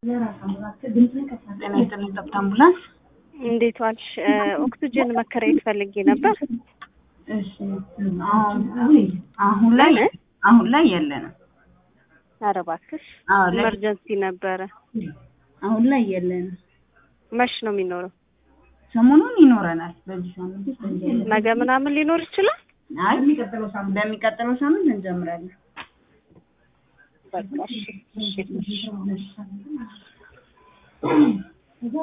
ጤና ይስጥልኝ ጠብታ አምቡላንስ እንዴት ዋልሽ? ኦክሲጅን መከራየት ፈልጌ ነበር። እሺ አሁን ላይ የለንም። ኧረ እባክሽ ኢመርጀንሲ ነበረ። አሁን ላይ የለንም። መች ነው የሚኖረው? ሰሞኑን ይኖረናል። በዚህ ሳምንት ውስጥ ነገ ምናምን ሊኖር ይችላል? አይ በሚቀጥለው ሳምንት እንጀምራለን። በቃ እሺ።